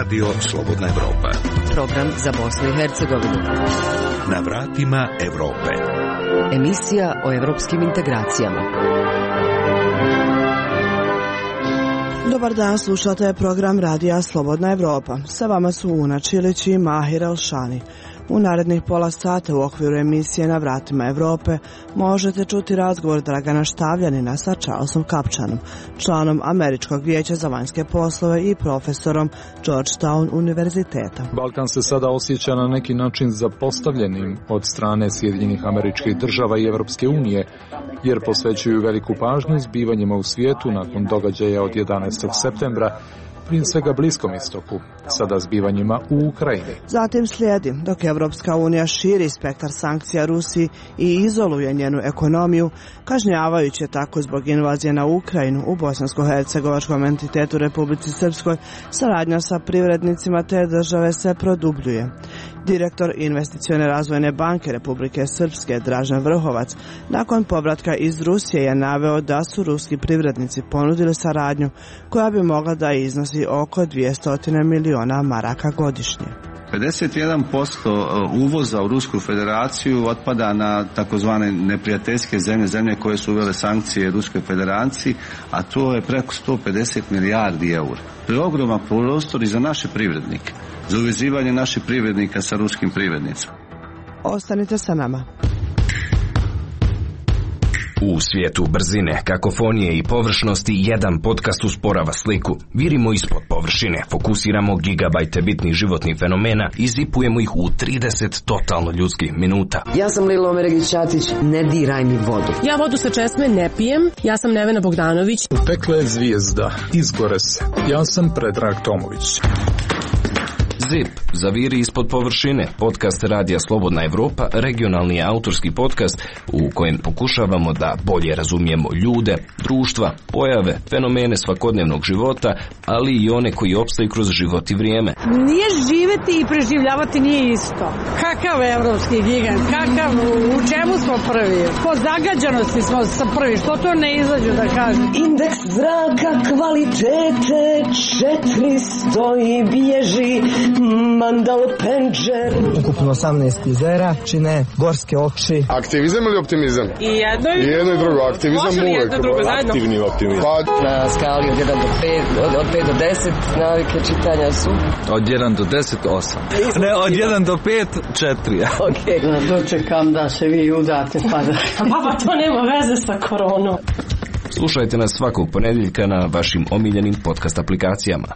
Radio Slobodna Evropa. Program za Bosnu i Hercegovinu. Na vratima Evrope. Emisija o evropskim integracijama. Dobar dan, slušate program Radija Slobodna Evropa. Sa vama su Una Čilić i Mahir Elšani. U narednih pola sata u okviru emisije Na vratima Evrope možete čuti razgovor Dragana Štavljanina sa Charlesom Kapčanom, članom Američkog vijeća za vanjske poslove i profesorom Georgetown univerziteta. Balkan se sada osjeća na neki način zapostavljenim od strane Sjedinjenih Američkih Država i Evropske unije, jer posvećuju veliku pažnju zbivanjima u svijetu nakon događaja od 11. septembra, prije svega Bliskom istoku, sada zbivanjima u Ukrajini. Zatim slijedi, dok Evropska unija širi spektar sankcija Rusiji i izoluje njenu ekonomiju, kažnjavajući tako zbog invazije na Ukrajinu u bosansko-hercegovačkom entitetu Republici Srpskoj, saradnja sa privrednicima te države se produbljuje. Direktor Investicione razvojne banke Republike Srpske Dražen Vrhovac nakon povratka iz Rusije je naveo da su ruski privrednici ponudili saradnju koja bi mogla da iznosi oko 200 miliona maraka godišnje. 51% uvoza u Rusku federaciju otpada na takozvane neprijateljske zemlje koje su uvele sankcije Ruskoj federaciji, a to je preko 150 milijardi eura. To je ogroman prostor i za naše privrednike, za uvezivanje naših privrednika sa ruskim privrednicima. Ostanite sa nama. U svijetu brzine, kakofonije i površnosti jedan podcast usporava sliku. Virimo ispod površine, fokusiramo gigabajte bitnih životnih fenomena i zipujemo ih u 30 totalno ljudskih minuta. Ja sam Lilo Omeregić-Ćatić, ne diraj mi vodu. Ja vodu sa česme ne pijem, ja sam Nevena Bogdanović. Pekla je zvijezda, izgore se. Ja sam Predrag Tomović. ZIP, zaviri ispod površine, podcast Radija Slobodna Evropa, regionalni autorski podcast u kojem pokušavamo da bolje razumijemo ljude, društva, pojave, fenomene svakodnevnog života, ali i one koji opstaju kroz život i vrijeme. Nije živjeti i preživljavati nije isto. Kakav evropski gigant, u čemu smo prvi? Po zagađanosti smo prvi, što to ne izađu da kažem? Indeks zraka kvalitete 400 i bježi Mandal Penđer. Ukupno 18 jezera čine gorske oči. Aktivizam ili optimizam? I jedno i drugo. Aktivizam uvijek. Aktivni optimizam. Na skali od 1 do 5, od 5 do 10 navike čitanja su? Od 1 do 10, 8. Ne, od 1 do 5, 4. Ok. Dočekam da se vi udate pa da... Baba, to nema veze sa koronom. Slušajte nas svakog ponedjeljka na vašim omiljenim podcast aplikacijama.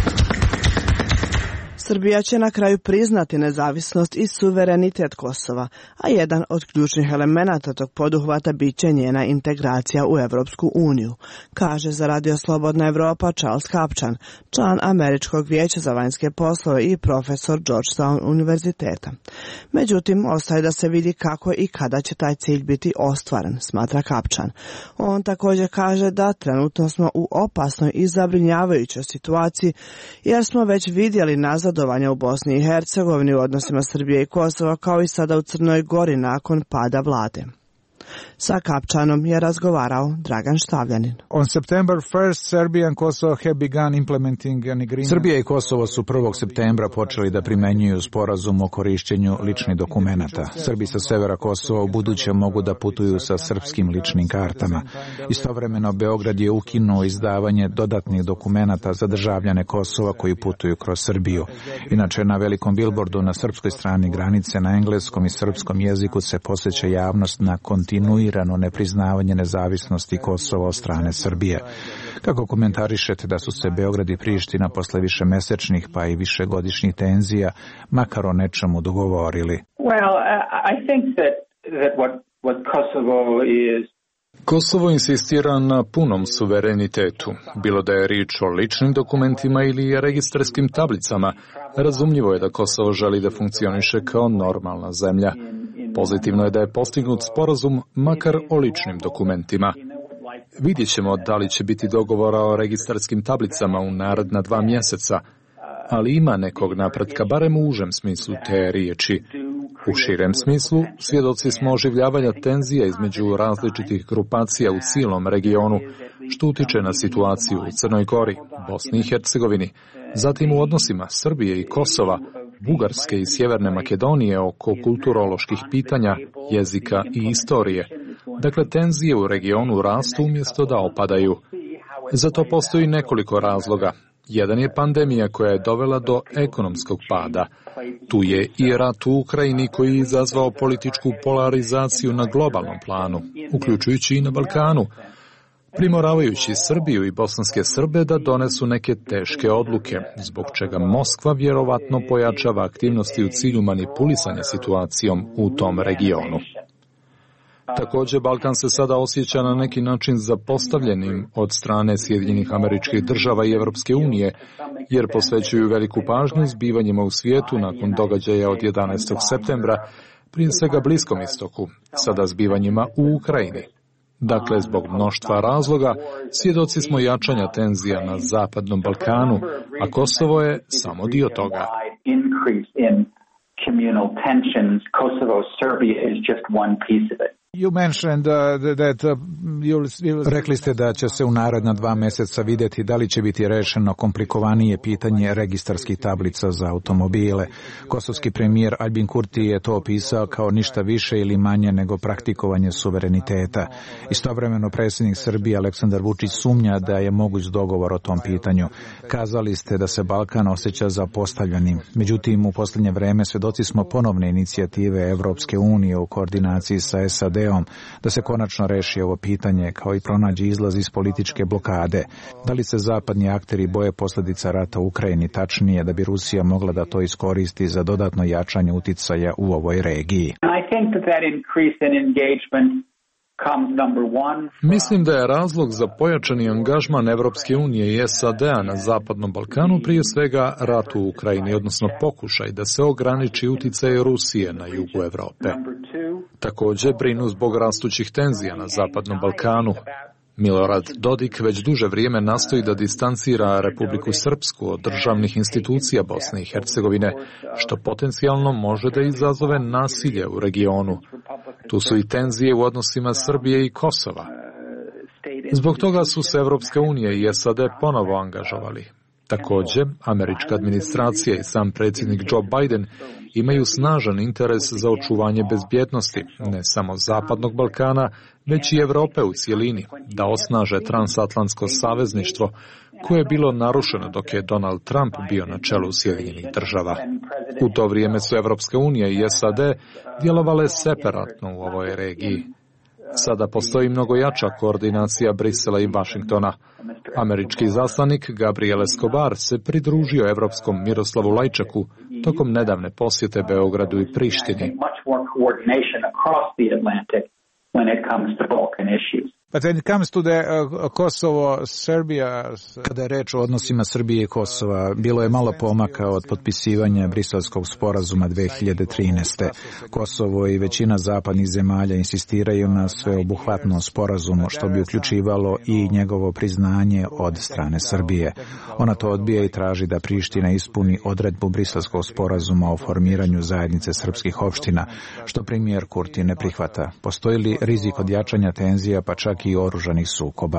Srbija će na kraju priznati nezavisnost i suverenitet Kosova, a jedan od ključnih elemenata tog poduhvata bit će njena integracija u Evropsku uniju, kaže za Radio Slobodna Evropa Charles Kapčan, član Američkog vijeća za vanjske poslove i profesor Georgetown univerziteta. Međutim, ostaje da se vidi kako i kada će taj cilj biti ostvaren, smatra Kapčan. On također kaže da trenutno smo u opasnoj i zabrinjavajućoj situaciji, jer smo već vidjeli nazadovanja u Bosni i Hercegovini u odnosima Srbije i Kosova, kao i sada u Crnoj Gori nakon pada vlade. Sa Kapčanom je razgovarao Dragan Štavljanin. On September 1st, Serbia and Kosovo have begun implementing an agreement. Srbija i Kosovo su 1. septembra počeli da primenjuju sporazum o korišćenju ličnih dokumenata. Srbi sa severa Kosova u buduće mogu da putuju sa srpskim ličnim kartama. Istovremeno Beograd je ukinuo izdavanje dodatnih dokumenata za državljane Kosova koji putuju kroz Srbiju. Inače, na velikom bilbordu na srpskoj strani granice na engleskom i srpskom jeziku se podseća javnost na kontinuirano nepriznavanje nezavisnosti Kosova od strane Srbije. Kako komentarišete da su se Beograd i Priština posle višemesečnih pa i višegodišnjih tenzija makar o nečemu dogovorili? Well, I think that what Kosovo is. Kosovo insistira na punom suverenitetu, bilo da je riječ o ličnim dokumentima ili registarskim tablicama. Razumljivo je da Kosovo želi da funkcioniše kao normalna zemlja. Pozitivno je da je postignut sporazum makar o ličnim dokumentima. Vidjet ćemo da li će biti dogovora o registarskim tablicama u naredna 2 mjeseca, ali ima nekog napretka, barem u užem smislu te riječi. U širem smislu, svjedoci smo oživljavanja tenzija između različitih grupacija u cijelom regionu, što utiče na situaciju u Crnoj Gori, Bosni i Hercegovini, Zatim u odnosima Srbije i Kosova, Bugarske i Sjeverne Makedonije oko kulturoloških pitanja, jezika i istorije. Dakle, tenzije u regionu rastu umjesto da opadaju. Za to postoji nekoliko razloga. Jedan je pandemija koja je dovela do ekonomskog pada. Tu je i rat u Ukrajini koji je izazvao političku polarizaciju na globalnom planu, uključujući i na Balkanu, primoravajući Srbiju i bosanske Srbe da donesu neke teške odluke, zbog čega Moskva vjerovatno pojačava aktivnosti u cilju manipulisanja situacijom u tom regionu. Također, Balkan se sada osjeća na neki način zapostavljenim od strane Sjedinjenih Američkih Država i Evropske unije, jer posvećuju veliku pažnju zbivanjima u svijetu nakon događaja od 11. septembra, prije svega Bliskom istoku, sada zbivanjima u Ukrajini. Dakle, zbog mnoštva razloga, svjedoci smo jačanja tenzija na Zapadnom Balkanu, a Kosovo je samo dio toga. Rekli ste da će se u naredna 2 mjeseca vidjeti da li će biti rešeno komplikovanije pitanje registarskih tablica za automobile. Kosovski premijer Albin Kurti je to opisao kao ništa više ili manje nego praktikovanje suvereniteta. Istovremeno predsjednik Srbije Aleksandar Vučić sumnja da je moguć dogovor o tom pitanju. Kazali ste da se Balkan osjeća zapostavljenim. Međutim, u posljednje vrijeme svjedoci smo ponovne inicijative Evropske unije u koordinaciji sa SAD-om da se konačno reši ovo pitanje kao i pronađe izlaz iz političke blokade. Da li se zapadni akteri boje posljedica rata u Ukrajini, tačnije da bi Rusija mogla da to iskoristi za dodatno jačanje uticaja u ovoj regiji? Mislim da je razlog za pojačani angažman Evropske unije i SAD-a na Zapadnom Balkanu prije svega rat u Ukrajini, odnosno pokušaj da se ograniči uticaj Rusije na jugu Europe. Također brinu zbog rastućih tenzija na Zapadnom Balkanu. Milorad Dodik već duže vrijeme nastoji da distancira Republiku Srpsku od državnih institucija Bosne i Hercegovine, što potencijalno može da izazove nasilje u regionu. Tu su i tenzije u odnosima Srbije i Kosova. Zbog toga su se Evropska unija i SAD ponovo angažovali. Također, američka administracija i sam predsjednik Joe Biden imaju snažan interes za očuvanje bezbjednosti, ne samo Zapadnog Balkana, već i Europe u cjelini, da osnaže transatlantsko savezništvo koje je bilo narušeno dok je Donald Trump bio na čelu Sjedinjenih Država. U to vrijeme su Evropska unija i SAD djelovale separatno u ovoj regiji. Sada postoji mnogo jača koordinacija Brisela i Vašingtona. Američki zaslanik Gabriel Escobar se pridružio evropskom Miroslavu Lajčaku tokom nedavne posjete Beogradu i Prištini. Kada je reč o odnosima Srbije i Kosova, bilo je malo pomaka od potpisivanja Briselskog sporazuma 2013. Kosovo i većina zapadnih zemalja insistiraju na sveobuhvatnom sporazumu, što bi uključivalo i njegovo priznanje od strane Srbije. Ona to odbija i traži da Priština ispuni odredbu Briselskog sporazuma o formiranju zajednice srpskih opština, što premijer Kurti ne prihvata. Postoji li rizik od jačanja tenzija, pa čak i oružanih sukoba?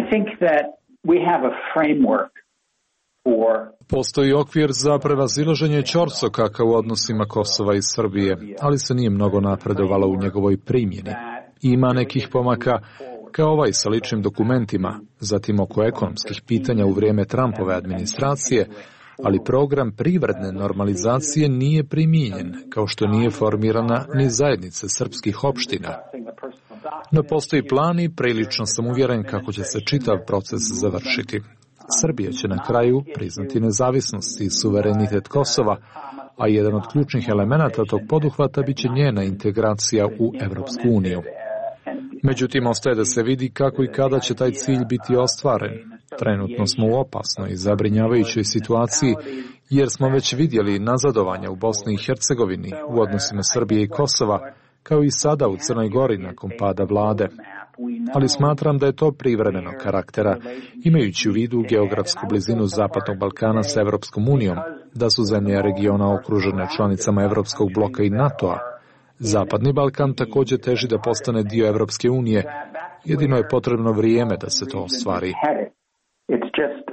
Postoji okvir za prevazilaženje ćorsokaka u odnosima Kosova i Srbije, ali se nije mnogo napredovalo u njegovoj primjeni. Ima nekih pomaka, kao ovaj sa ličnim dokumentima, zatim oko ekonomskih pitanja u vrijeme Trumpove administracije, ali program privredne normalizacije nije primijenjen, kao što nije formirana ni zajednica srpskih opština. No postoji plan i prilično sam uvjeren kako će se čitav proces završiti. Srbija će na kraju priznati nezavisnost i suverenitet Kosova, a jedan od ključnih elemenata tog poduhvata bit će njena integracija u Evropsku uniju. Međutim, ostaje da se vidi kako i kada će taj cilj biti ostvaren. Trenutno smo u opasnoj i zabrinjavajućoj situaciji, jer smo već vidjeli nazadovanja u Bosni i Hercegovini u odnosima Srbije i Kosova, kao i sada u Crnoj Gori nakon pada vlade. Ali smatram da je to privremenog karaktera, imajući u vidu geografsku blizinu Zapadnog Balkana sa Evropskom unijom, da su zemlje regiona okružene članicama Evropskog bloka i NATO-a. Zapadni Balkan također teži da postane dio Evropske unije, jedino je potrebno vrijeme da se to ostvari. It's just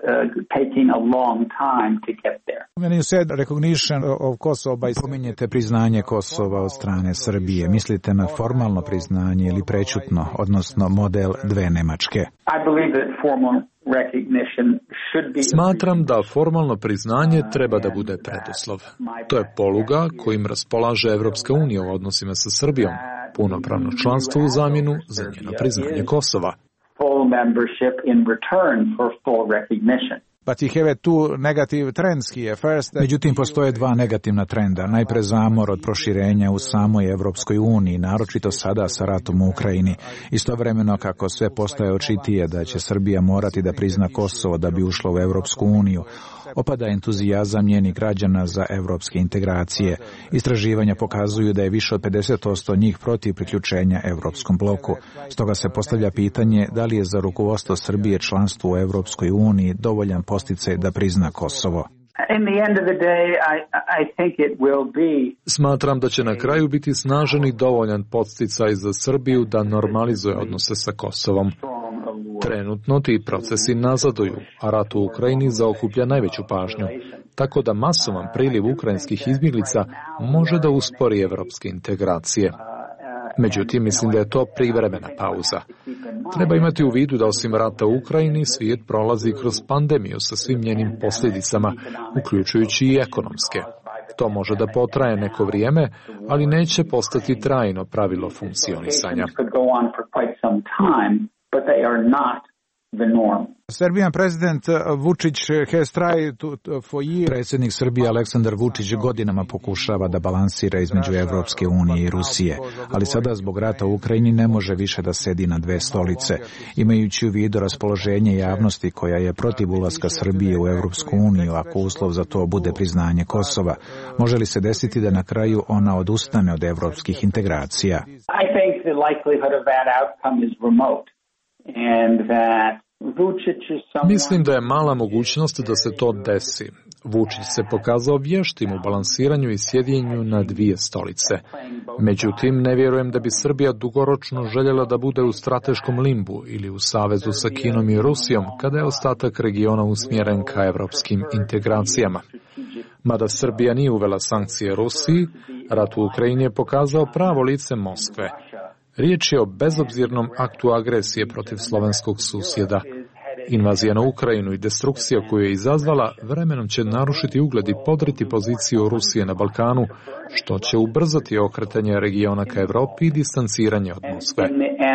taking a long time to get there. When you said recognition of Kosovo by... Spominjete priznanje Kosova od strane Srbije. Mislite na formalno priznanje ili prečutno, odnosno model dve Nemačke? I believe that formal recognition should be... Smatram da formalno priznanje treba da bude preduslov. To je poluga kojim raspolaže Evropska unija u odnosima sa Srbijom, punopravno članstvo u zamjenu za njeno priznanje Kosova. Full membership in return for full recognition. But you have two negative trends here. First, međutim, postoje dva negativna trenda. Najpre zamor od proširenja u samoj Evropskoj uniji, naročito sada sa ratom u Ukrajini. Istovremeno, kako sve postaje očitije da će Srbija morati da prizna Kosovo da bi ušla u Evropsku uniju, opada entuzijazam njenih građana za evropske integracije. Istraživanja pokazuju da je više od 50% njih protiv priključenja Evropskom bloku. Stoga se postavlja pitanje da li je za rukovodstvo Srbije članstvo u Evropskoj uniji dovoljan posticaj da prizna Kosovo. Smatram da će na kraju biti snažan i dovoljan podsticaj za Srbiju da normalizuje odnose sa Kosovom. Trenutno ti procesi nazaduju, a rat u Ukrajini zaokuplja najveću pažnju, tako da masovan priliv ukrajinskih izbjeglica može da uspori evropske integracije. Međutim, mislim da je to privremena pauza. Treba imati u vidu da osim rata u Ukrajini, svijet prolazi kroz pandemiju sa svim njenim posljedicama, uključujući i ekonomske. To može da potraje neko vrijeme, ali neće postati trajno pravilo funkcionisanja. But they are not the norm. Serbian president Vučić has tried for years. Predsjednik Srbije Aleksandar Vučić godinama pokušava da balansira između Evropske unije i Rusije, ali sada zbog rata u Ukrajini ne može više da sedi na dve stolice. Imajući u vidu raspoloženje javnosti koja je protiv ulaska Srbije u Evropsku uniju, ako uslov za to bude priznanje Kosova, može li se desiti da na kraju ona odustane od evropskih integracija? I think the likelihood of that outcome is remote. Mislim da je mala mogućnost da se to desi. Vučić se pokazao vještim u balansiranju i sjedinjenju na dvije stolice. Međutim, ne vjerujem da bi Srbija dugoročno željela da bude u strateškom limbu ili u savezu sa Kinom i Rusijom, kada je ostatak regiona usmjeren ka evropskim integracijama. Mada Srbija nije uvela sankcije Rusiji, rat u Ukrajini je pokazao pravo lice Moskve. Riječ je o bezobzirnom aktu agresije protiv slovenskog susjeda. Invazija na Ukrajinu i destrukcija koju je izazvala vremenom će narušiti ugled i podriti poziciju Rusije na Balkanu, što će ubrzati okretanje regiona ka Evropi i distanciranje od Moskve.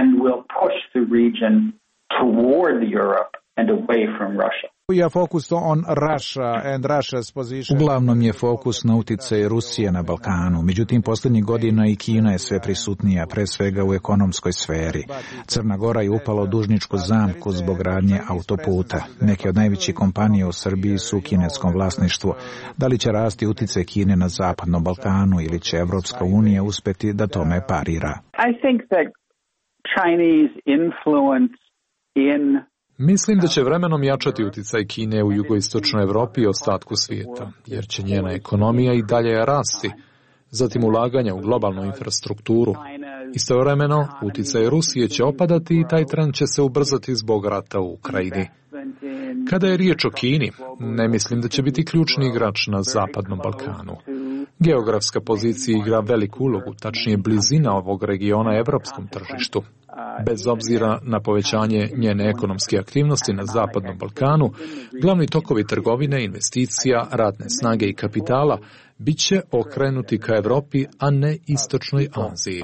Uglavnom je fokus na uticaj Rusije na Balkanu, međutim posljednjih godina i Kina je sve prisutnija, pre svega u ekonomskoj sferi. Crna Gora je upala u dužničku zamku zbog gradnje autoputa. Neke od najvećih kompanija u Srbiji su u kineskom vlasništvu. Da li će rasti uticaj Kine na zapadnom Balkanu ili će Evropska unija uspjeti da tome parira? I think that Chinese influence in Mislim da će vremenom jačati uticaj Kine u jugoistočnoj Evropi i ostatku svijeta, jer će njena ekonomija i dalje rasti, zatim ulaganja u globalnu infrastrukturu. Istovremeno, uticaj Rusije će opadati i taj trend će se ubrzati zbog rata u Ukrajini. Kada je riječ o Kini, ne mislim da će biti ključni igrač na zapadnom Balkanu. Geografska pozicija igra veliku ulogu, tačnije blizina ovog regiona evropskom tržištu. Bez obzira na povećanje njene ekonomske aktivnosti na zapadnom Balkanu, glavni tokovi trgovine, investicija, radne snage i kapitala bit će okrenuti ka Evropi, a ne istočnoj Aziji.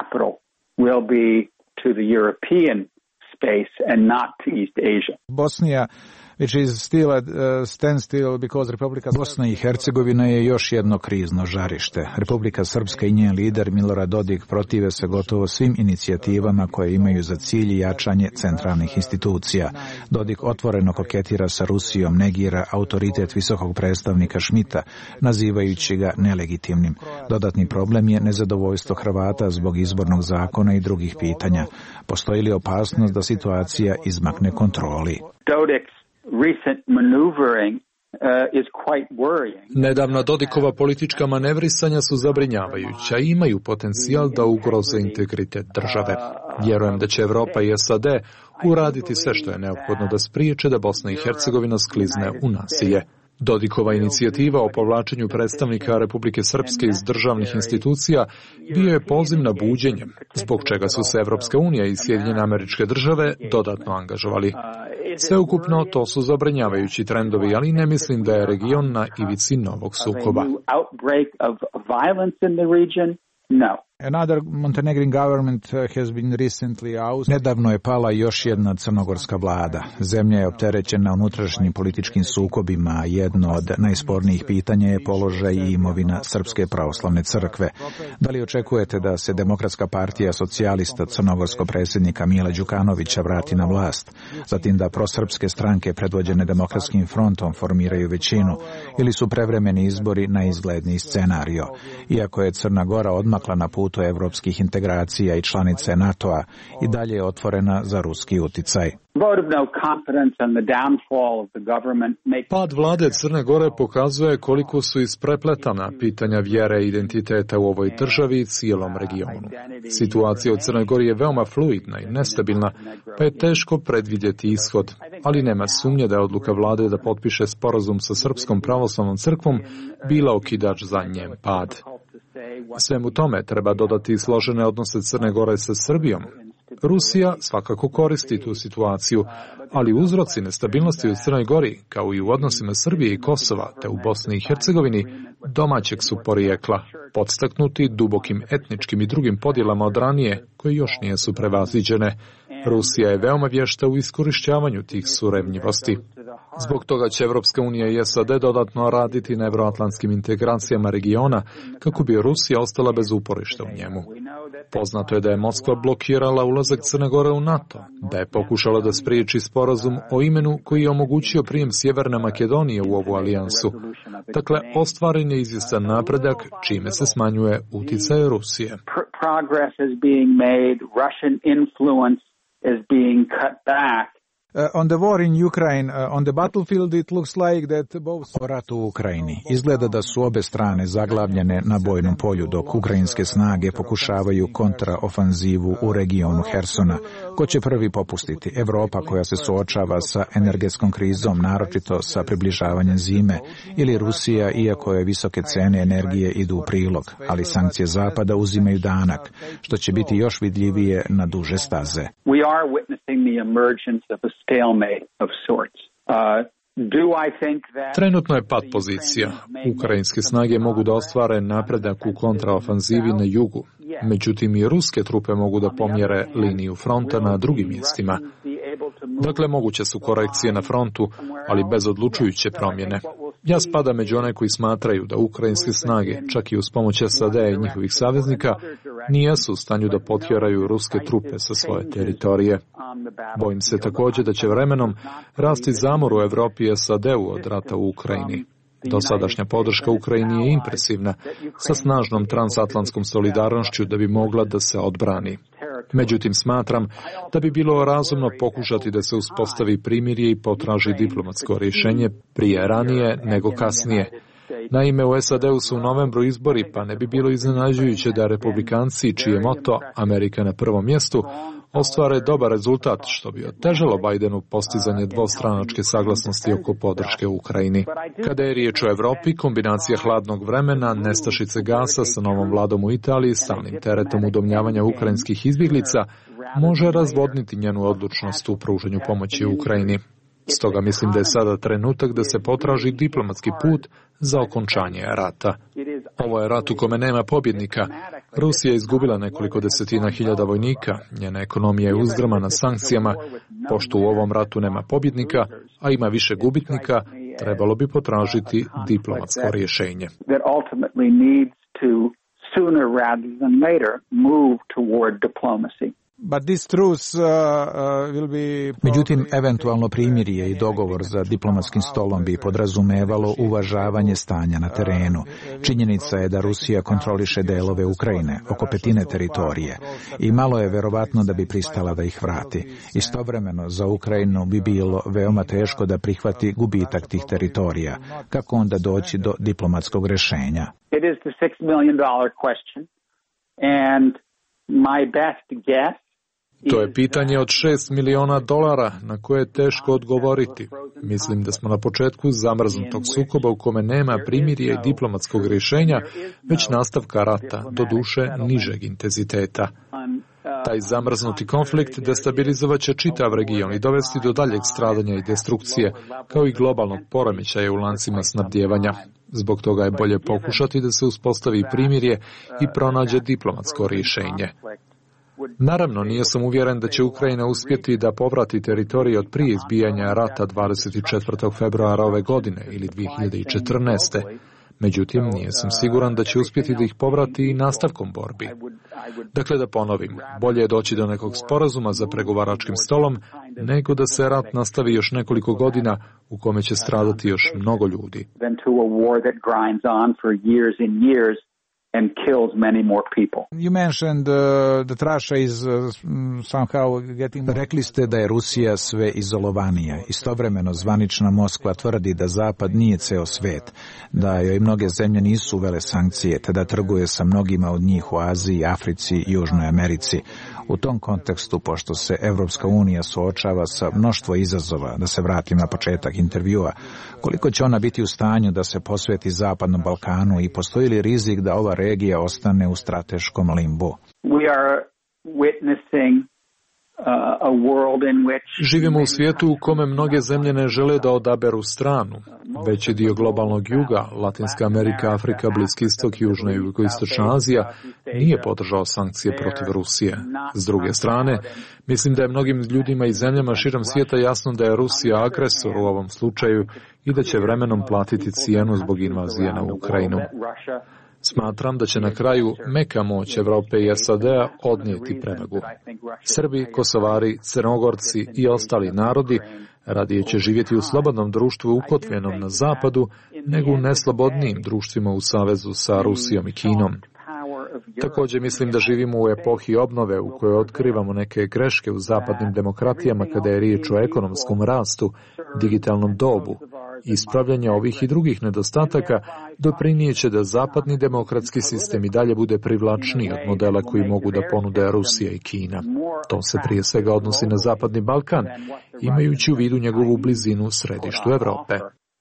Bosnia, which is still at standstill because Republika Bosna i Hercegovina je još jedno krizno žarište. Republika Srpska i njen lider Milorad Dodik protive se gotovo svim inicijativama koje imaju za cilj jačanje centralnih institucija. Dodik otvoreno koketira sa Rusijom, negira autoritet visokog predstavnika Šmita, nazivajući ga nelegitimnim. Dodatni problem je nezadovoljstvo Hrvata zbog izbornog zakona i drugih pitanja. Postoji li opasnost da situacija izmakne kontroli? Nedavna Dodikova politička manevrisanja su zabrinjavajuća i imaju potencijal da ugroze integritet države. Vjerujem da će Evropa i SAD uraditi sve što je neophodno da spriječe da Bosna i Hercegovina sklizne u nasilje. Dodikova inicijativa o povlačenju predstavnika Republike Srpske iz državnih institucija bio je poziv na buđenje, zbog čega su se Evropska unija i Sjedinjene Američke Države dodatno angažovali. Sveukupno, to su zabrinjavajući trendovi, ali ne mislim da je region na ivici novog sukoba. Another Montenegrin government has been recently ousted. Nedavno je pala još jedna crnogorska vlada. Zemlja je opterećena unutrašnjim političkim sukobima, a jedno od najspornijih pitanja je položaj i imovina Srpske pravoslavne crkve. Da li očekujete da se Demokratska partija socijalista crnogorskog predsjednika Mila Đukanovića vrati na vlast, zatim da prosrpske stranke predvođene Demokratskim frontom formiraju većinu, ili su prevremeni izbori najizgledniji scenario? Iako je Crna Gora odmakla na putu evropskih integracija i članice NATO-a, i dalje je otvorena za ruski uticaj. Pad vlade Crne Gore pokazuje koliko su isprepletana pitanja vjere i identiteta u ovoj državi i cijelom regionu. Situacija u Crnoj Gori je veoma fluidna i nestabilna, pa je teško predvidjeti ishod, ali nema sumnje da je odluka vlade da potpiše sporazum sa Srpskom pravoslavnom crkvom bila okidač za njen pad. Svemu tome treba dodati složene odnose Crne Gore sa Srbijom. Rusija svakako koristi tu situaciju, ali uzroci nestabilnosti u Crnoj Gori, kao i u odnosima Srbije i Kosova, te u Bosni i Hercegovini, domaćeg su porijekla, podstaknuti dubokim etničkim i drugim podjelama od ranije, koje još nisu prevaziđene. Rusija je veoma vješta u iskorišćavanju tih surevnjivosti. Zbog toga će Evropska unija i SAD dodatno raditi na evroatlantskim integracijama regiona, kako bi Rusija ostala bez uporišta u njemu. Poznato je da je Moskva blokirala ulazak Crne Gore u NATO, da je pokušala da spriječi sporazum o imenu koji je omogućio prijem Sjeverne Makedonije u ovu alijansu. Dakle, ostvaren je izvjestan napredak, čime se smanjuje uticaj Rusije. On the war in Ukraine, on the battlefield it looks like that both... O ratu u Ukrajini. Izgleda da su obe strane zaglavljene na bojnom polju, dok ukrajinske snage pokušavaju kontraofanzivu u regionu Hersona. Ko će prvi popustiti? Evropa koja se suočava sa energetskom krizom, naročito sa približavanjem zime, ili Rusija, iako je visoke cene energije idu u prilog, ali sankcije Zapada uzimaju danak, što će biti još vidljivije na duže staze. We are witnessing the emergence of a stalemate of sorts. Trenutno je pad pozicija. Ukrajinske snage mogu da ostvare napredak u kontraofanzivi na jugu. Međutim, i ruske trupe mogu da pomjere liniju fronta na drugim mjestima. Dakle, moguće su korekcije na frontu, ali bez odlučujuće promjene. Ja spadam među one koji smatraju da ukrajinske snage, čak i uz pomoć SAD-a i njihovih saveznika, nijesu u stanju da potjeraju ruske trupe sa svoje teritorije. Bojim se također da će vremenom rasti zamor u Evropi i SAD-u od rata u Ukrajini. Dosadašnja podrška Ukrajini je impresivna, sa snažnom transatlantskom solidarnošću da bi mogla da se odbrani. Međutim, smatram da bi bilo razumno pokušati da se uspostavi primirje i potraži diplomatsko rješenje prije ranije nego kasnije. Naime, u SAD-u su u novembru izbori, pa ne bi bilo iznenađujuće da republikanci, čiji je moto Amerika na prvom mjestu, ostvare dobar rezultat, što bi otežalo Bidenu postizanje dvostranačke saglasnosti oko podrške u Ukrajini. Kada je riječ o Evropi, kombinacija hladnog vremena, nestašice gasa sa novom vladom u Italiji, stalnim teretom udomljavanja ukrajinskih izbjeglica, može razvodniti njenu odlučnost u pružanju pomoći u Ukrajini. Stoga mislim da je sada trenutak da se potraži diplomatski put za okončanje rata. Ovo je rat u kome nema pobjednika. Rusija je izgubila nekoliko desetina hiljada vojnika, njena ekonomija je uzdrmana sankcijama. Pošto u ovom ratu nema pobjednika, a ima više gubitnika, trebalo bi potražiti diplomatsko rješenje. Međutim, eventualno primirje i dogovor za diplomatskim stolom bi podrazumevalo uvažavanje stanja na terenu. Činjenica je da Rusija kontroliše delove Ukrajine, oko petine teritorije, i malo je verovatno da bi pristala da ih vrati. Istovremeno, za Ukrajinu bi bilo veoma teško da prihvati gubitak tih teritorija. Kako onda doći do diplomatskog rješenja? It is the $6 million question, and my best guess. To je pitanje od $6 miliona na koje je teško odgovoriti. Mislim da smo na početku zamrznutog sukoba u kome nema primirja i diplomatskog rješenja, već nastavka rata, doduše nižeg intenziteta. Taj zamrznuti konflikt destabilizovaće čitav region i dovesti do daljeg stradanja i destrukcije, kao i globalnog poremećaja u lancima snabdijevanja. Zbog toga je bolje pokušati da se uspostavi primirje i pronađe diplomatsko rješenje. Naravno, nije sam uvjeren da će Ukrajina uspjeti da povrati teritorije od prije izbijanja rata 24. februara ove godine ili 2014. Međutim, nije sam siguran da će uspjeti da ih povrati i nastavkom borbi. Dakle, da ponovim, bolje je doći do nekog sporazuma za pregovaračkim stolom, nego da se rat nastavi još nekoliko godina u kome će stradati još mnogo ljudi. And kills many more people. You mentioned that Russia is somehow getting... Rekli ste da je Rusija sve izolovanija. Istovremeno zvanična Moskva tvrdi da Zapad nije ceo svet, da joj mnoge zemlje nisu uvele sankcije, te da trguje sa mnogima od njih u Aziji, Africi i Južnoj Americi. U tom kontekstu, pošto se Evropska unija suočava sa mnoštvo izazova, da se vratim na početak intervjua, koliko će ona biti u stanju da se posveti Zapadnom Balkanu i postoji li rizik da ova regija ostane u strateškom limbu? Živimo u svijetu u kome mnoge zemlje ne žele da odaberu stranu. Veći dio globalnog juga, Latinska Amerika, Afrika, Bliski istok, Južna i Jugoistočna Azija, nije podržao sankcije protiv Rusije. S druge strane, mislim da je mnogim ljudima i zemljama širom svijeta jasno da je Rusija agresor u ovom slučaju i da će vremenom platiti cijenu zbog invazije na Ukrajinu. Smatram da će na kraju meka moć Evrope i SAD-a odnijeti prevagu. Srbi, Kosovari, Crnogorci i ostali narodi radije će živjeti u slobodnom društvu ukotvenom na zapadu nego u neslobodnijim društvima u savezu sa Rusijom i Kinom. Također mislim da živimo u epohi obnove u kojoj otkrivamo neke greške u zapadnim demokratijama kada je riječ o ekonomskom rastu, digitalnom dobu. Ispravljanje ovih i drugih nedostataka doprinijeće da zapadni demokratski sistem i dalje bude privlačniji od modela koji mogu da ponude Rusija i Kina. To se prije svega odnosi na Zapadni Balkan, imajući u vidu njegovu blizinu središtu Evrope.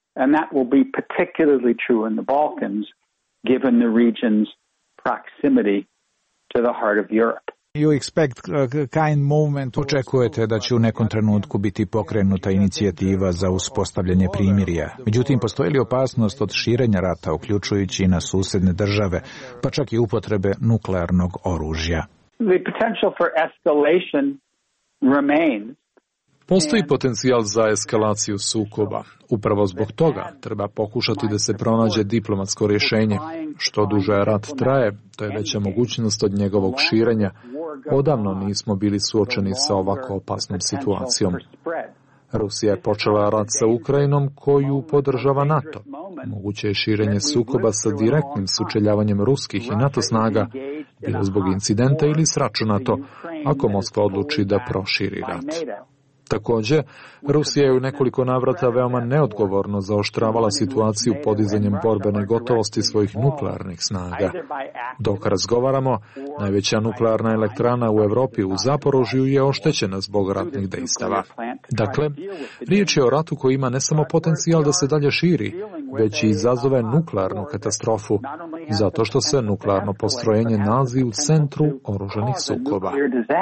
Proximity to the heart of Europe. You expect kind movement. Očekujete da će u nekom trenutku biti pokrenuta inicijativa za uspostavljanje primirja. Međutim, postoji li opasnost od širenja rata, uključujući i na susjedne države, pa čak i upotrebe nuklearnog oružja? The potential for escalation remains. Postoji potencijal za eskalaciju sukoba. Upravo zbog toga treba pokušati da se pronađe diplomatsko rješenje. Što duže rat traje, to je veća mogućnost od njegovog širenja. Odavno nismo bili suočeni sa ovako opasnom situacijom. Rusija je počela rat sa Ukrajinom koju podržava NATO. Moguće je širenje sukoba sa direktnim sučeljavanjem ruskih i NATO snaga, bilo zbog incidenta ili sračuna to, ako Moskva odluči da proširi rat. Također, Rusija je u nekoliko navrata veoma neodgovorno zaoštravala situaciju podizanjem borbene gotovosti svojih nuklearnih snaga. Dok razgovaramo, najveća nuklearna elektrana u Europi u Zaporožju je oštećena zbog ratnih dejstava. Dakle, riječ je o ratu koji ima ne samo potencijal da se dalje širi, već i izazove nuklearnu katastrofu, zato što se nuklearno postrojenje nalazi u centru oružanih sukoba.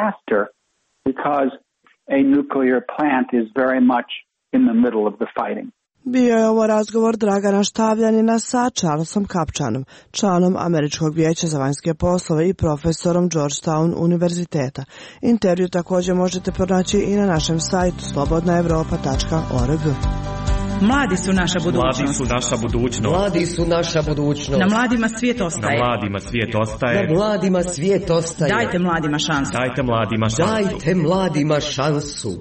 A nuclear plant is very much in the middle of the fighting. Bio je ovo razgovor Dragana Štavljanina sa Charlesom Kapčanom, članom Američkog vijeća za vanjske poslove i profesorom Georgetown univerziteta. Intervju također možete pronaći i na našem sajtu slobodnaevropa.org. Mladi su naša budućnost. Mladi su naša budućnost. Mladi su naša budućnost. Na mladima svijet ostaje. Na mladima svijet ostaje. Na mladima svijet ostaje. Dajte mladima šansu. Dajte mladima šansu. Dajte mladima šansu.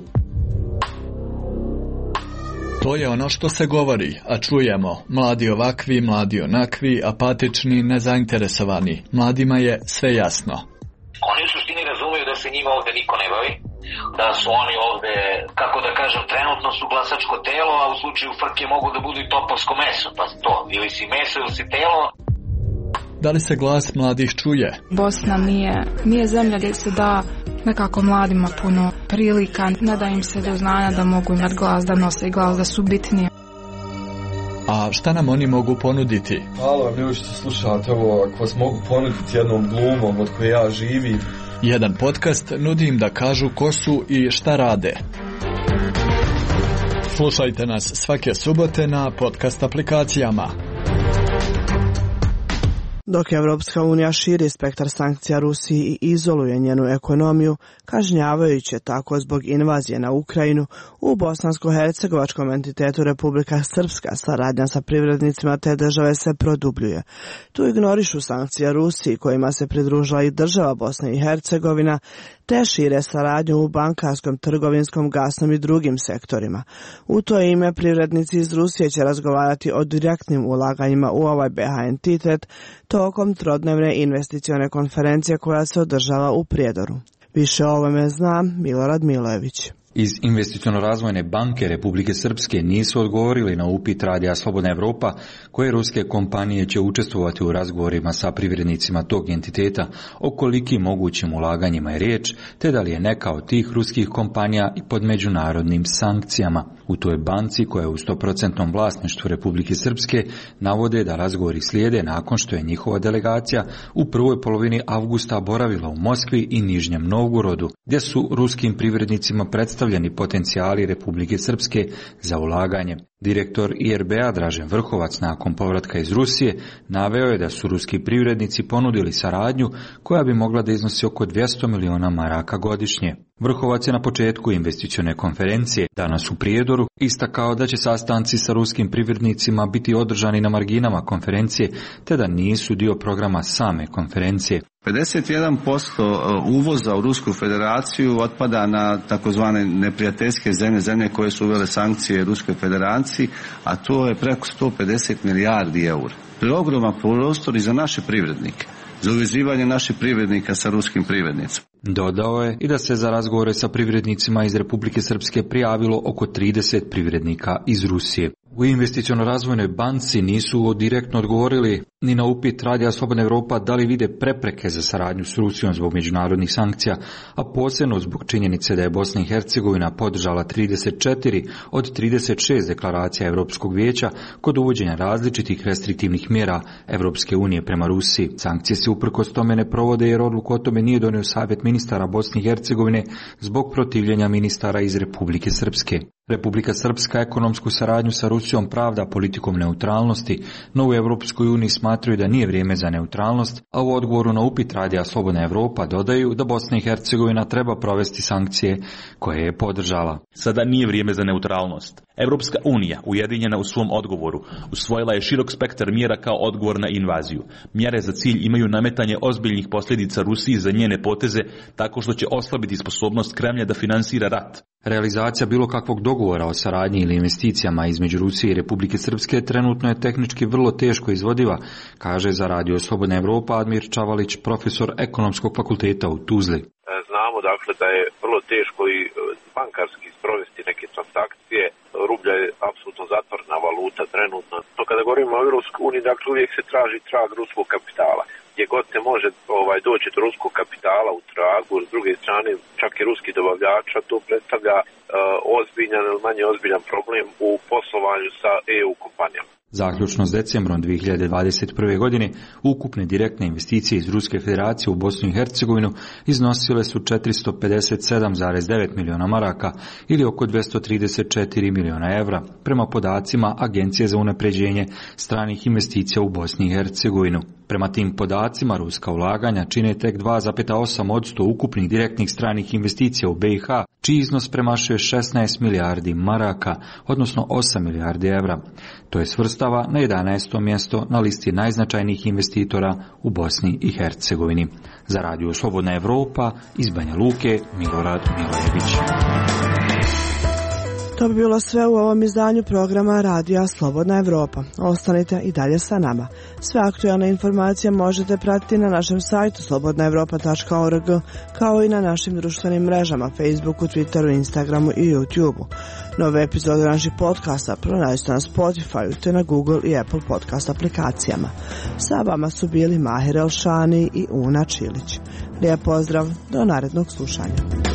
To je ono što se govori, a čujemo. Mladi ovakvi, mladi onakvi, apatični, nezainteresovani. Mladima je sve jasno. Oni u suštini razumeju da se njima ovdje niko ne bavi, da su oni ovdje, kako da kažem, trenutno su glasačko telo, a u slučaju frke mogu da budu i topovsko meso, pa to, ili si meso ili si telo. Da li se glas mladih čuje? Bosna nije zemlja gdje se da nekako mladima puno prilika, ne da im se do znanja da mogu imati glas, da nose i glas, da su bitnije. A šta nam oni mogu ponuditi? Hvala vam ljudi što slušate ovo, ako vas mogu ponuditi jednom glumom od koje ja živim. Jedan podcast nudi im da kažu ko su i šta rade. Slušajte nas svake subote na podcast aplikacijama. Dok Evropska unija širi spektar sankcija Rusiji i izoluje njenu ekonomiju, kažnjavajući tako zbog invazije na Ukrajinu, u bosansko-hercegovačkom entitetu Republika Srpska saradnja sa privrednicima te države se produbljuje. Tu ignorišu sankcije Rusiji kojima se pridružila i država Bosna i Hercegovina, te šire saradnju u bankarskom, trgovinskom, gasnom i drugim sektorima. U to ime privrednici iz Rusije će razgovarati o direktnim ulaganjima u ovaj BiH entitet tokom trodnevne investicione konferencije koja se održava u Prijedoru. Više o ovome zna Milorad Milojević. Iz Investiciono-razvojne banke Republike Srpske nisu odgovorili na upit Radija Slobodna Evropa koje ruske kompanije će učestvovati u razgovorima sa privrednicima tog entiteta o kolikim mogućim ulaganjima je riječ, te da li je neka od tih ruskih kompanija i pod međunarodnim sankcijama. U toj banci, koja je u 100% vlasništvu Republike Srpske, navode da razgovori slijede nakon što je njihova delegacija u prvoj polovini avgusta boravila u Moskvi i Nižnjem Novgorodu, gdje su ruskim privrednicima predstavljeni potencijali Republike Srpske za ulaganje. Direktor IRB-a Dražen Vrhovac nakon povratka iz Rusije naveo je da su ruski privrednici ponudili saradnju koja bi mogla da iznosi oko 200 miliona maraka godišnje. Vrhovac je na početku investicione konferencije danas u Prijedoru istakao da će sastanci sa ruskim privrednicima biti održani na marginama konferencije, te da nisu dio programa same konferencije. 51% uvoza u Rusku federaciju otpada na takozvane neprijateljske zemlje koje su uvele sankcije Ruskoj federaciji, a to je preko 150 milijardi eura. To je ogroman prostor i za naše privrednike, za uvezivanje naših privrednika sa ruskim privrednicima. Dodao je i da se za razgovore sa privrednicima iz Republike Srpske prijavilo oko 30 privrednika iz Rusije. U Investiciono-razvojnoj banci nisu direktno odgovorili ni na upit Radija Slobodna Evropa da li vide prepreke za saradnju s Rusijom zbog međunarodnih sankcija, a posebno zbog činjenice da je Bosna i Hercegovina podržala 34 od 36 deklaracija Europskog vijeća kod uvođenja različitih restriktivnih mjera Europske unije prema Rusiji. Sankcije se uprkos tome ne provode jer odluku o tome nije donio Savjet ministara Bosne i Hercegovine zbog protivljenja ministara iz Republike Srpske. Republika Srpska ekonomsku saradnju sa Rusijom pravda politikom neutralnosti, no u Europskoj uniji smatraju da nije vrijeme za neutralnost, a u odgovoru na upit Radija Slobodna Evropa dodaju da Bosna i Hercegovina treba provesti sankcije koje je podržala. Sada nije vrijeme za neutralnost. Europska unija, ujedinjena u svom odgovoru, usvojila je širok spektar mjera kao odgovor na invaziju. Mjere za cilj imaju nametanje ozbiljnih posljedica Rusiji za njene poteze tako što će oslabiti sposobnost Kremlja da finansira rat. Realizacija bilo kakvog dogovora o saradnji ili investicijama između Rusije i Republike Srpske trenutno je tehnički vrlo teško izvodiva, kaže za Radio Slobodna Evropa Admir Čavalić, profesor Ekonomskog fakulteta u Tuzli. Znamo dakle da je vrlo teško i bankarski sprovesti neke transakcije. Rublja je apsolutno zatvorena valuta trenutno. To kada govorimo o Europskoj uniji, dakle uvijek se traži trag ruskog kapitala. Gdje god se može doći do ruskog kapitala u tragu, s druge strane čak i ruski dobavljača, to predstavlja ozbiljan ili manje ozbiljan problem u poslovanju sa EU kompanijama. Zaključno s decembrom 2021. godine, ukupne direktne investicije iz Ruske federacije u Bosnu i Hercegovinu iznosile su 457,9 miliona maraka ili oko 234 miliona evra, prema podacima Agencije za unapređenje stranih investicija u Bosni i Hercegovinu. Prema tim podacima, ruska ulaganja čine tek 2,8% ukupnih direktnih stranih investicija u BiH, čiji iznos premašuje 16 milijardi maraka, odnosno 8 milijardi evra. To je svrstava na 11. mjesto na listi najznačajnijih investitora u Bosni i Hercegovini. Za Radio Slobodna Evropa iz Banja Luke, Milorad Milojević. To bi bilo sve u ovom izdanju programa Radija Slobodna Evropa. Ostanite i dalje sa nama. Sve aktualne informacije možete pratiti na našem sajtu slobodnaevropa.org, kao i na našim društvenim mrežama Facebooku, Twitteru, Instagramu i YouTubeu. Nove epizode naših podcasta pronađite na Spotify, te na Google i Apple podcast aplikacijama. Sa vama su bili Mahir Elšani i Una Čilić. Lijep pozdrav, do narednog slušanja.